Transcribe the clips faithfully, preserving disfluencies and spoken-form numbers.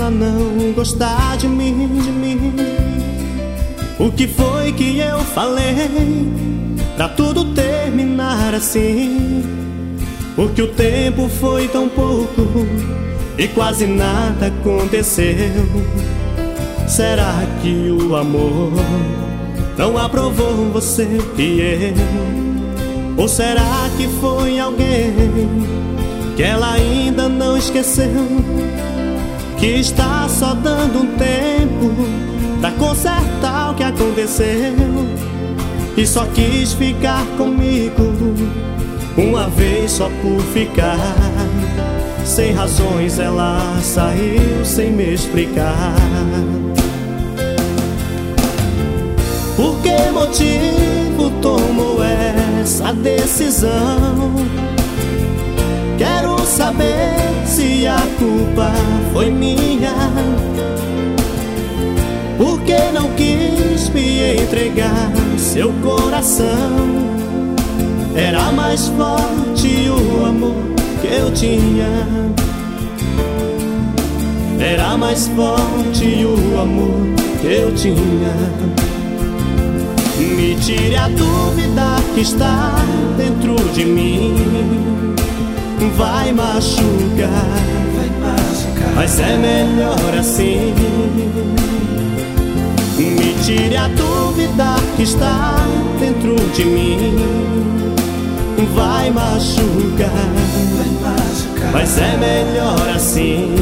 ela não gostar de mim, de mim? O que foi que eu falei pra tudo terminar assim? Porque o tempo foi tão pouco e quase nada aconteceu. Será que o amor não aprovou você e eu? Ou será que foi alguém que ela ainda não esqueceu, que está só dando um tempo pra consertar o que aconteceu, e só quis ficar comigo uma vez só por ficar? Sem razões ela saiu sem me explicar. Por que motivo tomou essa decisão? Quero saber se a culpa foi minha. Por que não quis me entregar seu coração? Era mais forte o amor que eu tinha. Era mais forte o amor que eu tinha. Me tire a dúvida que está dentro de mim. Vai machucar, vai machucar, mas é melhor assim. Me tire a dúvida que está dentro de mim. Vai machucar, vai machucar, mas é melhor assim.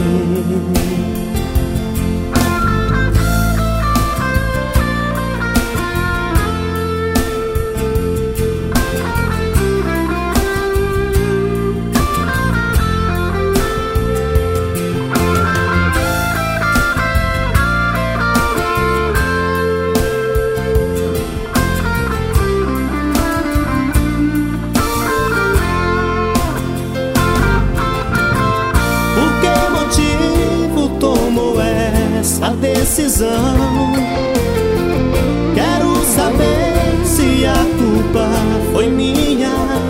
Essa decisão, quero saber se a culpa foi minha.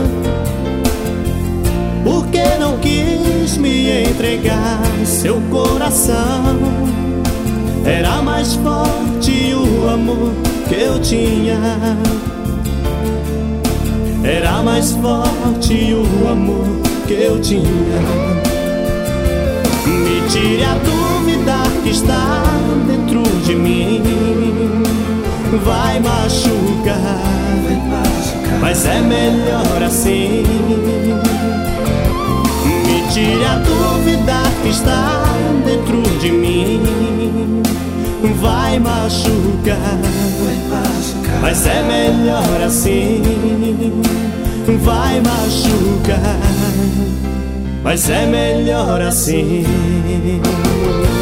Por que não quis me entregar seu coração? Era mais forte o amor que eu tinha. Era mais forte o amor que eu tinha. Me tire a dúvida que está dentro de mim. Vai machucar, vai machucar, mas é melhor assim. Me tire a dúvida que está dentro de mim. Vai machucar, vai machucar, mas é melhor assim. Vai machucar, mas é melhor assim.